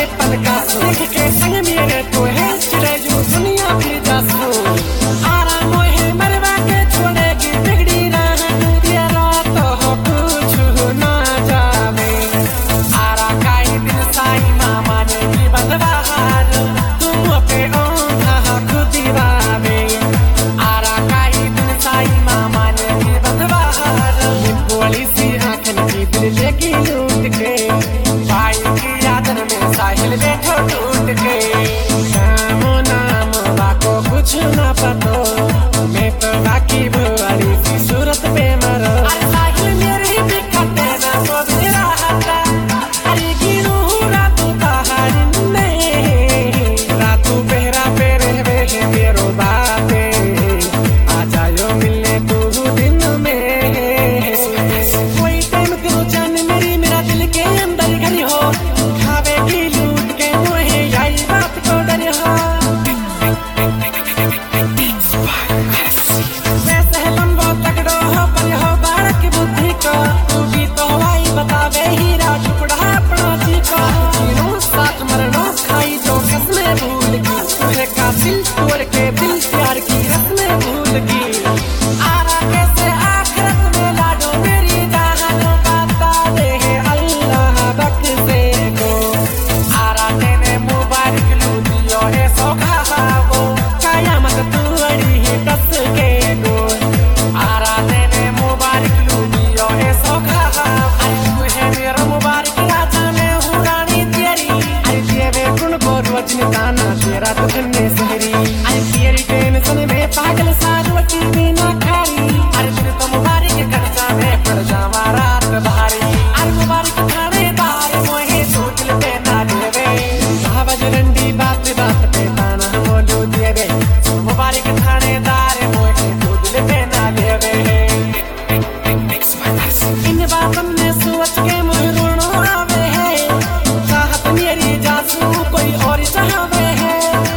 पल का देख के संग मेरे तो है चिड़ै जो दुनिया फिर जासो आराम है मरवा के छोड़ेगी बिगड़ी राह तेरा तो कुछ ना जावे आरा काई दिन साई मामा ने की बदवार तुम पे ओंधा खुद दीवावे आरा काई दिन साई मामा ने की बदवार बोली सी आंखन की दिल लेगी लूट के भाई की यादन में साहिल बैठो टूट के नाम बाको कुछ ना पतो मैं तो बाकी भुआरी सी सूरत पे मरो अरे साहिल मेरी भी कटे ना तो मेरा हटा अरे गिरू रातू पहाड़ में रातू पहरा पे रहवे है मेरो बाते आ जायो मिलने तू दिन में कोई टाइम करो जान मेरी मेरा दिल के अंदर घर हो खावे की लूट के मोहे आई बात को डर हो वैसे लंबो तगड़ो हो पर हो बारक बुद्धि को तू भी तो आई बतावे हीरा टुकड़ा अपना जी को जीनो साथ मरनो खाई जो कसमें भूल की तुझे का दिल तोड़ के दिल प्यार की रस्में भूल की आरा कैसे आखिरत में लाडो मेरी जहानों का ताले है अल्लाह बख्शे को आरा तेने मुबारक लूटियो है सौखा वो कयामत तोड़ी है दस के गो आरा तेने मुबारक लूटियो है सौखा तू है मेरा मुबारक राजा मैं हूँ रानी तेरी अरे तेरे गुण को रोज निताना तेरा तो धन्य सहरी अरे तेरी टेंशन में पागल सारवती बिना खारी अरे दिन तो मुबारक कर्जा में पड़ जावा रात भारी अरे मुबारक थानेदार मोहे सोच ले ना देवे बजरंडी बात बात पे ताना बोलो देवे मुबारक थानेदार मोहे सोच ले ना देवे इन बातन ने सोच के मुझे रोनो आवे है चाहत मेरी जासू कोई और चाहवे है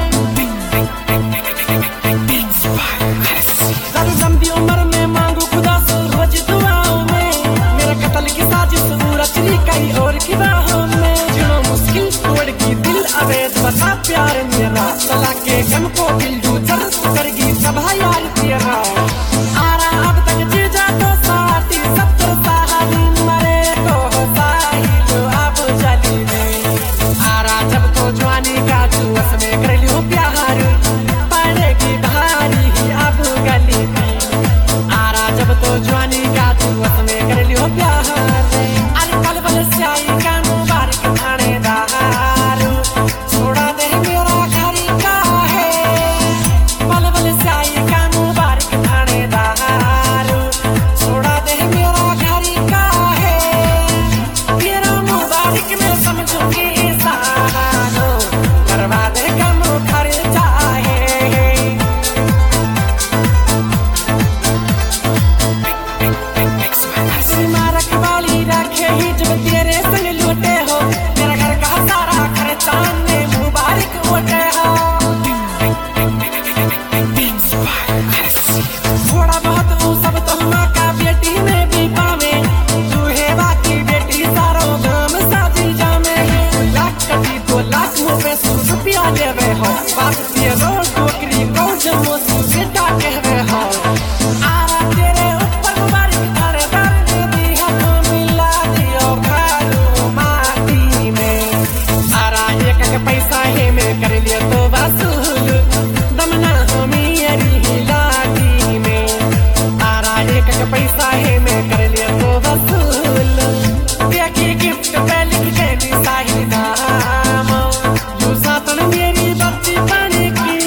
लंबी उम्र में मांगू खुदा से रोज दुआओं में मेरा कत्ल की साजिश रचनी कई और की बाहों में जिनो मुश्किल तोड़ की दिल अवैध बता प्यार मेरा चला के गम को दिल जू जर करेगी सभा यार तेरा आरा अब तक जीजा तो साथी 70 साल मरे तो साहिल अब जली में आरा जब तो जवानी का जुआ में कर लियो प्यार पड़ेगी भारी अब गली में आरा जब तो जवानी का जुआ में कर लियो प्यार अरे पल पल से आई का मुबारक थानेदार छोड़ा दे मेरा घर का है पल पल से आई का मुबारक थानेदार छोड़ा दे मेरा घर का है तेरा मुबारक मैं समझूंगी सानो करवा दे कम खर्चा है मारक वाली रखे ही जब तेरे संग लूटे हो मेरा घर का सारा खर्चा ने मुबारक उठे हो थोड़ा बहुत वो सब तो माँ का बेटी में भी पावे तू है बाकी बेटी सारों गाम साजी जामे 2 लाख कभी 2 लाख में 100 रुपया देवे हो बात तेरो टोकरी को जमो से कहवे हो आरा तेरे ऊपर मुबारक थानेदार ने दी है मिला दियो खालू माटी में आरा एक पैसा है मैं कर लिया तो वसूल दमना हो मेरी लाठी में आरा एक पैसा है मैं कर लिया तो वसूल देखी गिफ्ट पे लिख के दी साहिल नाम यू सातन मेरी बच्ची पानी की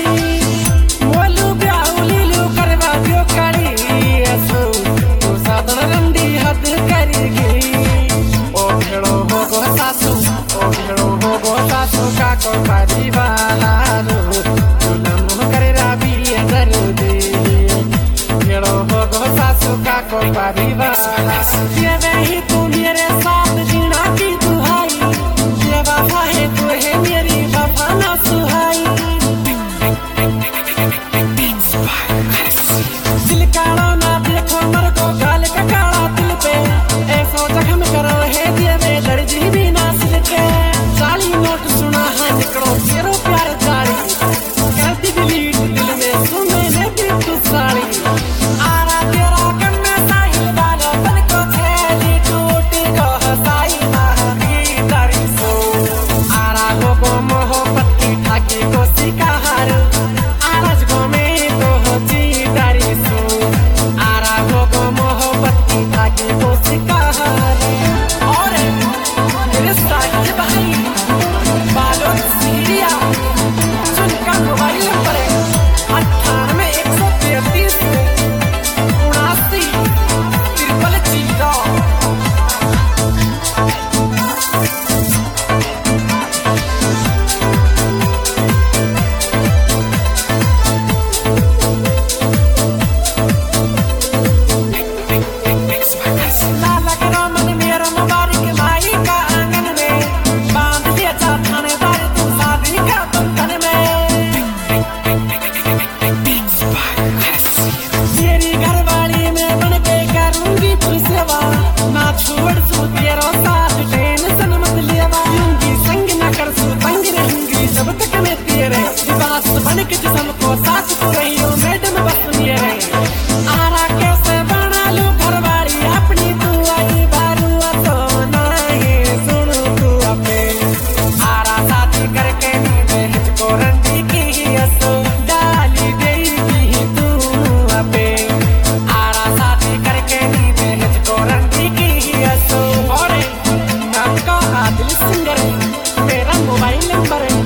कब तक मैं तेरे लिबास बन के जिस्म को साथ तू रही हो मैडम बस मेरे आरा कैसे बना लूं घरवाली अपनी तू आई बारू तो नहीं सुनू तू अपने आरा शादी करके नींदे हिचको रंडी की असो डाली गई तू अपे आरा शादी करके नींदे हिचको रंडी की असो और आपका आदिल सिंगर मेरा मोबाइल नंबर है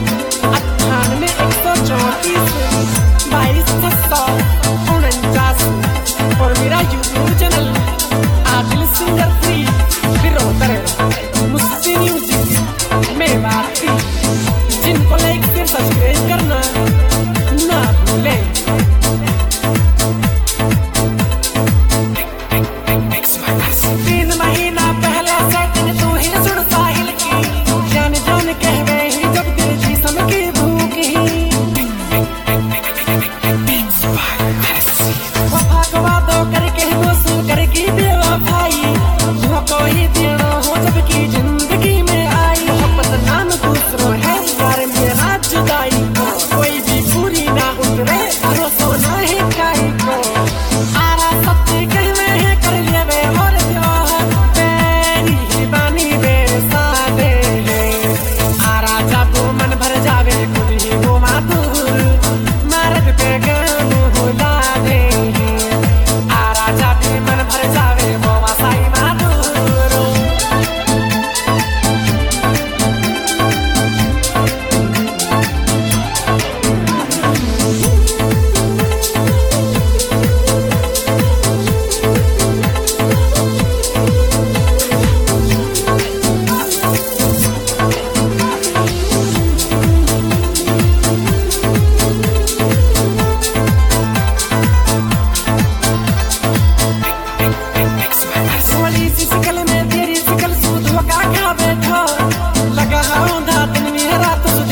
98 134 22 और मेरा यूट्यूब चैनल आदिल सिंगर 3 फिरोतर मुझसे म्यूजिक में बात थी जिनको लाइक फिर सब्सक्राइब करना ना भूलें 3 महीना पहले से तू ही सुन साहिल की जान जान कह गई जब दिल की सम की भूखी वफा को वादों करके दोस्तों करके बेवफाई धोखा ही देना हो जबकि जिंदगी में आई मोहब्बत नाम दूसरों है यार मेरा जुदाई को कोई भी पूरी ना उतरे भरोसा ना है काई को आरा सत्य कहने हैं कर लिए वे और त्योहार तेरी ही बानी मेरे साथे आरा जब मन भर जावे खुद ही वो मातूर मार्ग पे गम भुला दे आरा जब मन भर जावे वो मासाई मातूर सोली सी शकल में तेरी शकल सूद होगा खा बैठा लगा हूं धातन में रात